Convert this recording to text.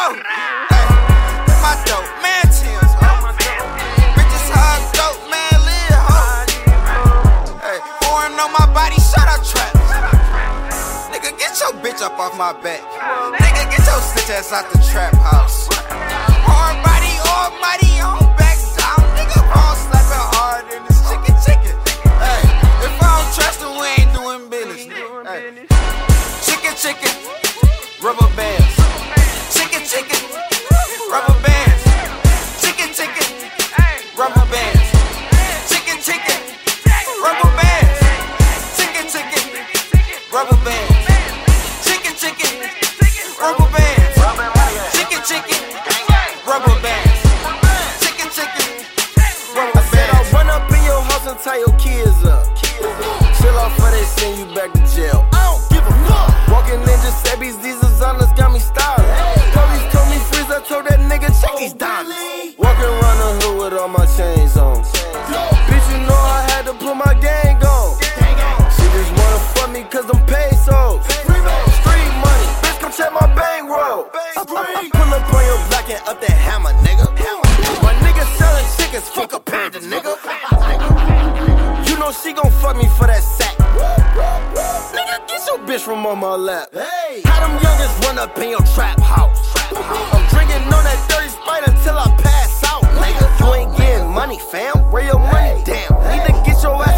ho. Hey, my dope man Tim's, ho. Bitches hug dope man live, ho. Hey, pouring on my body, shut up trap. Nigga, get your bitch up off my back. Nigga, get your stitch ass out the trap house. Hard body, almighty, on back down. Nigga, ball slapping hard in this chicken. Hey, if I don't trust him, we ain't doing business. Hey. Chicken, rubber bands. Chicken, rubber bands. Chicken, rubber bands. Chicken, rubber bands. Chicken, rubber bands. Chicken, rubber bands. Chicken, rubber bands. Chicken, rubber bands. I said I'll run up in your house and tie your kids up. Chill off for they send you back to jail. I don't give a fuck. Walking ninja Sebbies, these designers got me styling. Police told me freeze, I told that nigga check these diamonds. Walking around the hood with all my chains on. Bitch, you know I had to put my gang on. She just wanna fuck me cause I'm pesos. Street money, bitch, come check my bankroll. I pull up on your block and up that hammer, nigga. My nigga selling chickens, fuck a panda, nigga. You know she gon' fuck me for that sack. Nigga, get your bitch from on my lap. Hey, how them youngest run up in your trap house? I'm drinking on that dirty Sprite until I pass out, nigga. You ain't getting money, fam. Where your money? Damn, need to get your ass